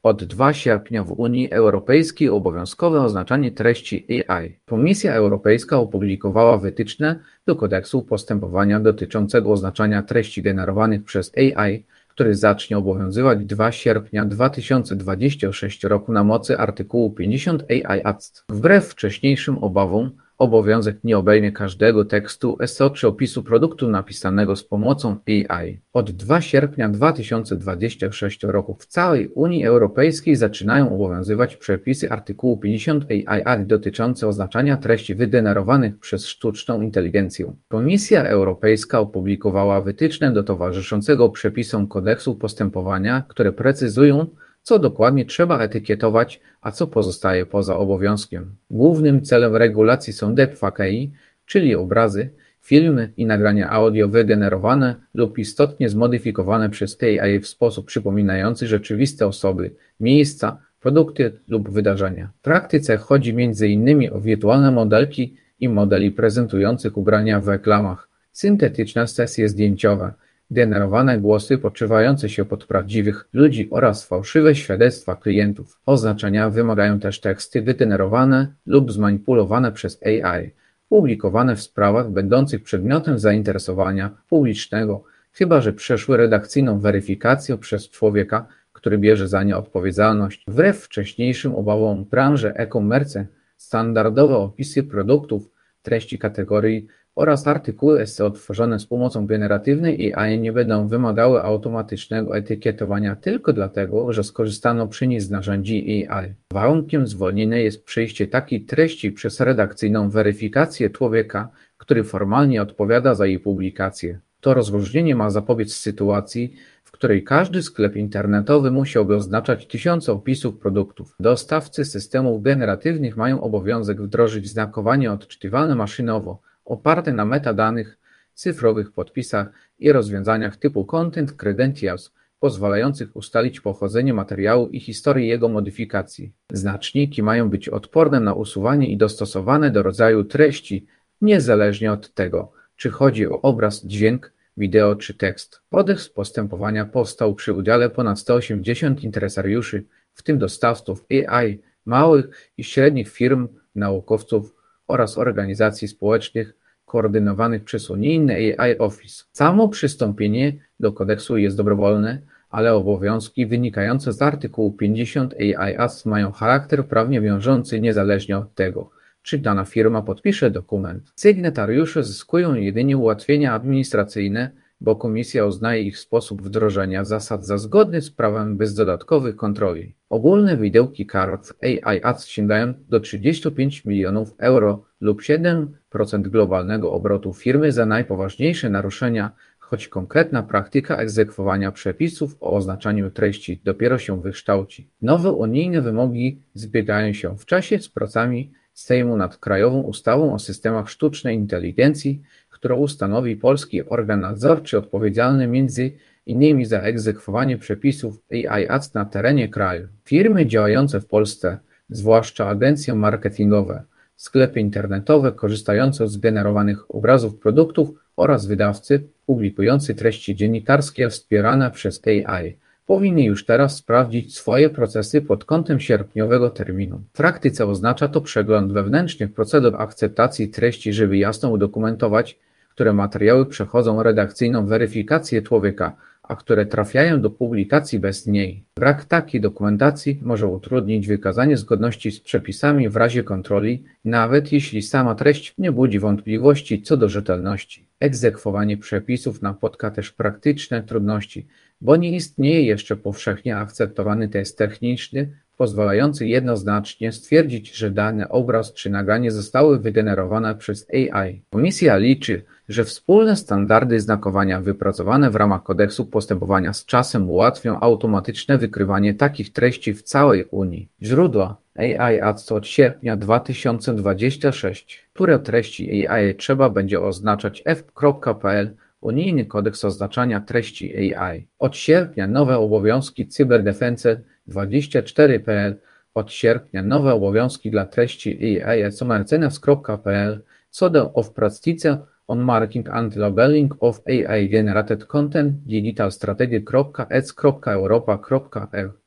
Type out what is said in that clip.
Od 2 sierpnia w Unii Europejskiej obowiązkowe oznaczanie treści AI. Komisja Europejska opublikowała wytyczne do kodeksu postępowania dotyczącego oznaczania treści generowanych przez AI, który zacznie obowiązywać 2 sierpnia 2026 roku na mocy artykułu 50 AI Act. Wbrew wcześniejszym obawom, obowiązek nie obejmie każdego tekstu SEO czy opisu produktu napisanego z pomocą AI. Od 2 sierpnia 2026 roku w całej Unii Europejskiej zaczynają obowiązywać przepisy artykułu 50 AI Act dotyczące oznaczania treści wygenerowanych przez sztuczną inteligencję. Komisja Europejska opublikowała wytyczne do towarzyszącego przepisom kodeksu postępowania, które precyzują, co dokładnie trzeba etykietować, a co pozostaje poza obowiązkiem. Głównym celem regulacji są DeepFake, czyli obrazy, filmy i nagrania audio wygenerowane lub istotnie zmodyfikowane przez AI w sposób przypominający rzeczywiste osoby, miejsca, produkty lub wydarzenia. W praktyce chodzi m.in. o wirtualne modelki i modeli prezentujących ubrania w reklamach, syntetyczne sesje zdjęciowe, generowane głosy podszywające się pod prawdziwych ludzi oraz fałszywe świadectwa klientów. Oznaczenia wymagają też teksty wygenerowane lub zmanipulowane przez AI, publikowane w sprawach będących przedmiotem zainteresowania publicznego, chyba że przeszły redakcyjną weryfikację przez człowieka, który bierze za nie odpowiedzialność. Wbrew wcześniejszym obawom branży e-commerce, standardowe opisy produktów, treści kategorii oraz artykuły SEO tworzone z pomocą generatywnej AI nie będą wymagały automatycznego etykietowania tylko dlatego, że skorzystano przy nich z narzędzi AI. Warunkiem zwolnienia jest przejście takiej treści przez redakcyjną weryfikację człowieka, który formalnie odpowiada za jej publikację. To rozróżnienie ma zapobiec sytuacji, w której każdy sklep internetowy musiałby oznaczać tysiące opisów produktów. Dostawcy systemów generatywnych mają obowiązek wdrożyć znakowanie odczytywalne maszynowo, oparte na metadanych, cyfrowych podpisach i rozwiązaniach typu Content Credentials, pozwalających ustalić pochodzenie materiału i historię jego modyfikacji. Znaczniki mają być odporne na usuwanie i dostosowane do rodzaju treści, niezależnie od tego, czy chodzi o obraz, dźwięk, wideo czy tekst. Kodeks postępowania powstał przy udziale ponad 180 interesariuszy, w tym dostawców AI, małych i średnich firm, naukowców oraz organizacji społecznych koordynowanych przez unijny AI Office. Samo przystąpienie do kodeksu jest dobrowolne, ale obowiązki wynikające z artykułu 50 AI Act mają charakter prawnie wiążący niezależnie od tego, czy dana firma podpisze dokument. Sygnatariusze zyskują jedynie ułatwienia administracyjne, bo komisja uznaje ich sposób wdrożenia zasad za zgodny z prawem bez dodatkowych kontroli. Ogólne widełki kar w AI Act sięgają do 35 milionów euro lub 7% globalnego obrotu firmy za najpoważniejsze naruszenia, choć konkretna praktyka egzekwowania przepisów o oznaczaniu treści dopiero się wykształci. Nowe unijne wymogi zbiegają się w czasie z pracami Sejmu nad krajową ustawą o systemach sztucznej inteligencji, którą ustanowi polski organ nadzorczy odpowiedzialny między innymi za egzekwowanie przepisów AI Act na terenie kraju. Firmy działające w Polsce, zwłaszcza agencje marketingowe, sklepy internetowe korzystające z generowanych obrazów produktów oraz wydawcy publikujący treści dziennikarskie wspierane przez AI, powinny już teraz sprawdzić swoje procesy pod kątem sierpniowego terminu. W praktyce oznacza to przegląd wewnętrznych procedur akceptacji treści, żeby jasno udokumentować, które materiały przechodzą redakcyjną weryfikację człowieka, a które trafiają do publikacji bez niej. Brak takiej dokumentacji może utrudnić wykazanie zgodności z przepisami w razie kontroli, nawet jeśli sama treść nie budzi wątpliwości co do rzetelności. Egzekwowanie przepisów napotka też praktyczne trudności, bo nie istnieje jeszcze powszechnie akceptowany test techniczny pozwalający jednoznacznie stwierdzić, że dany obraz czy nagranie zostały wygenerowane przez AI. Komisja liczy, że wspólne standardy znakowania wypracowane w ramach kodeksu postępowania z czasem ułatwią automatyczne wykrywanie takich treści w całej Unii. Źródła AI Act od sierpnia 2026, które treści AI trzeba będzie oznaczać f.pl Unijny kodeks oznaczania treści AI. Od sierpnia nowe obowiązki Cyberdefense 24.pl. Od sierpnia nowe obowiązki dla treści AI commercenas.pl. Code of practice on marking and labeling of AI generated content digitalstrategy.ec.europa.eu